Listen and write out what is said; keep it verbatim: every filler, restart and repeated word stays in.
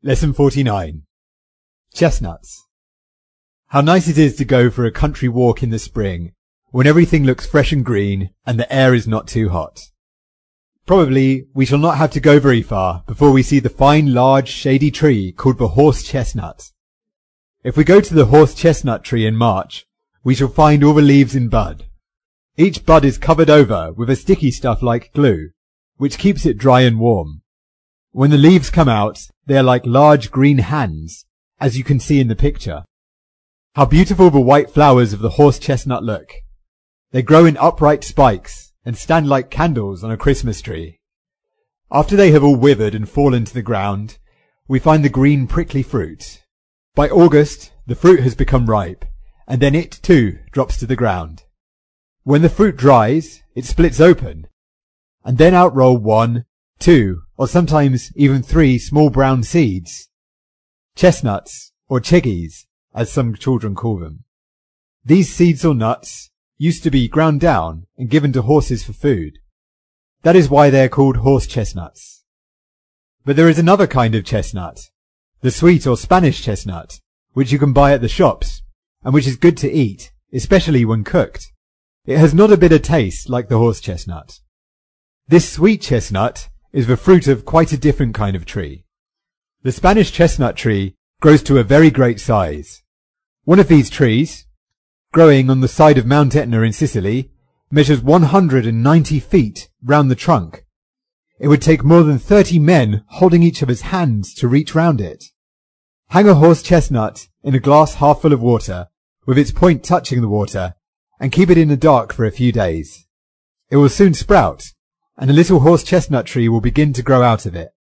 Lesson forty-nine. Chestnuts. How nice it is to go for a country walk in the spring, when everything looks fresh and green and the air is not too hot. Probably we shall not have to go very far before we see the fine large shady tree called the horse chestnut. If we go to the horse chestnut tree in March, we shall find all the leaves in bud. Each bud is covered over with a sticky stuff like glue, which keeps it dry and warm. When the leaves come out, they are like large green hands, as you can see in the picture. How beautiful the white flowers of the horse chestnut look. They grow in upright spikes and stand like candles on a Christmas tree. After they have all withered and fallen to the ground, we find the green prickly fruit. By August, the fruit has become ripe, and then it too drops to the ground. When the fruit dries, it splits open, and then out roll one, two, or sometimes even three small brown seeds. Chestnuts, or chiggies, as some children call them. These seeds or nuts used to be ground down and given to horses for food. That is why they are called horse chestnuts. But there is another kind of chestnut, the sweet or Spanish chestnut, which you can buy at the shops, and which is good to eat, especially when cooked. It has not a bitter taste like the horse chestnut. This sweet chestnut is the fruit of quite a different kind of tree. The Spanish chestnut tree grows to a very great size. One of these trees, growing on the side of Mount Etna in Sicily, measures one hundred ninety feet round the trunk. It would take more than thirty men holding each other's hands to reach round it. Hang a horse chestnut in a glass half full of water, with its point touching the water, and keep it in the dark for a few days. It will soon sprout, and a little horse chestnut tree will begin to grow out of it.